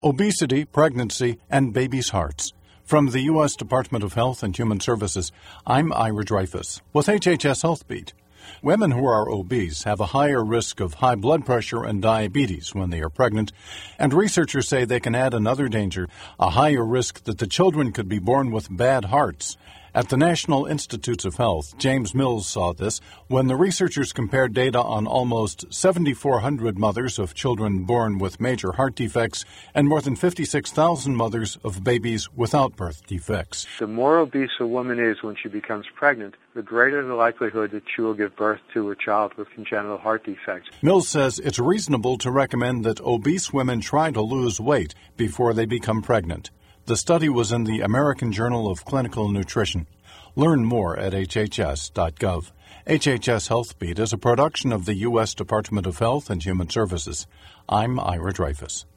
Obesity, Pregnancy, and Babies' Hearts. From the U.S. Department of Health and Human Services, I'm Ira Dreyfus with HHS Health Beat. Women who are obese have a higher risk of high blood pressure and diabetes when they are pregnant, and researchers say they can add another danger, a higher risk that the children could be born with bad hearts. At the National Institutes of Health, James Mills saw this when the researchers compared data on almost 7,400 mothers of children born with major heart defects and more than 56,000 mothers of babies without birth defects. The more obese a woman is when she becomes pregnant, the greater the likelihood that she will give birth to a child with congenital heart defects. Mills says it's reasonable to recommend that obese women try to lose weight before they become pregnant. The study was in the American Journal of Clinical Nutrition. Learn more at hhs.gov. HHS Health Beat is a production of the U.S. Department of Health and Human Services. I'm Ira Dreyfus.